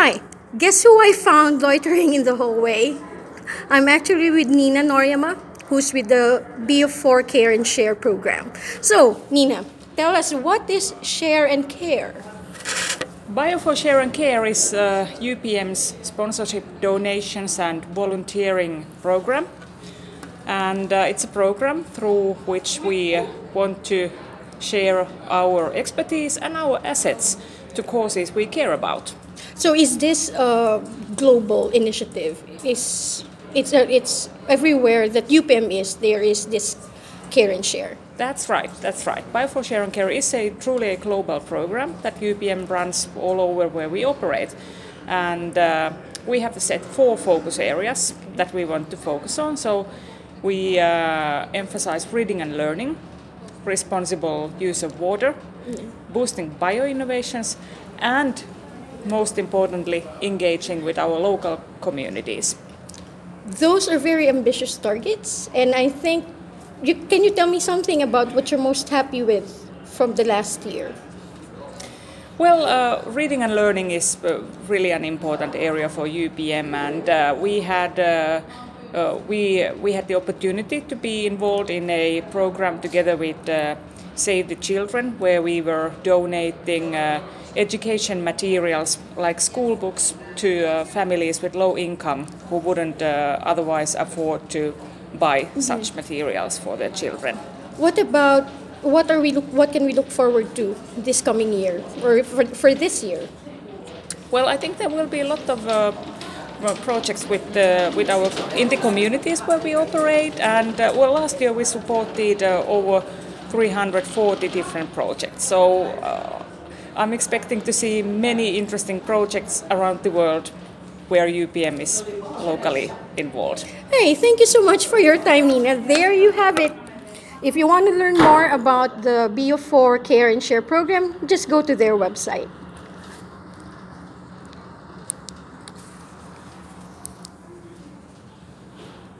Hi, guess who I found loitering in the hallway? I'm actually with Nina Noriyama, who's with the BF4 Care and Share program. So, Nina, tell us, what is Share and Care? Bio for Share and Care is UPM's sponsorship, donations and volunteering program. And it's a program through which we want to share our expertise and our assets to causes we care about. So, is this a global initiative? It's everywhere that UPM is, there is this Care and Share. That's right. Bio for Share and Care is truly a global program that UPM runs all over where we operate. And we have set 4 focus areas that we want to focus on. So we emphasize reading and learning, responsible use of water, boosting bio-innovations, and most importantly, engaging with our local communities. Those are very ambitious targets, and I think can you tell me something about what you're most happy with from the last year? Well, reading and learning is really an important area for UPM, and we had the opportunity to be involved in a program together with Save the Children, where we were donating education materials like school books to families with low income who wouldn't otherwise afford to buy such materials for their children. What can we look forward to this coming year or for this year? Well, I think there will be a lot of projects with in the communities where we operate, and last year we supported over 340 different projects. So I'm expecting to see many interesting projects around the world where UPM is locally involved. Hey, thank you so much for your time, Nina. There you have it. If you want to learn more about the BO4 Care and Share program, just go to their website.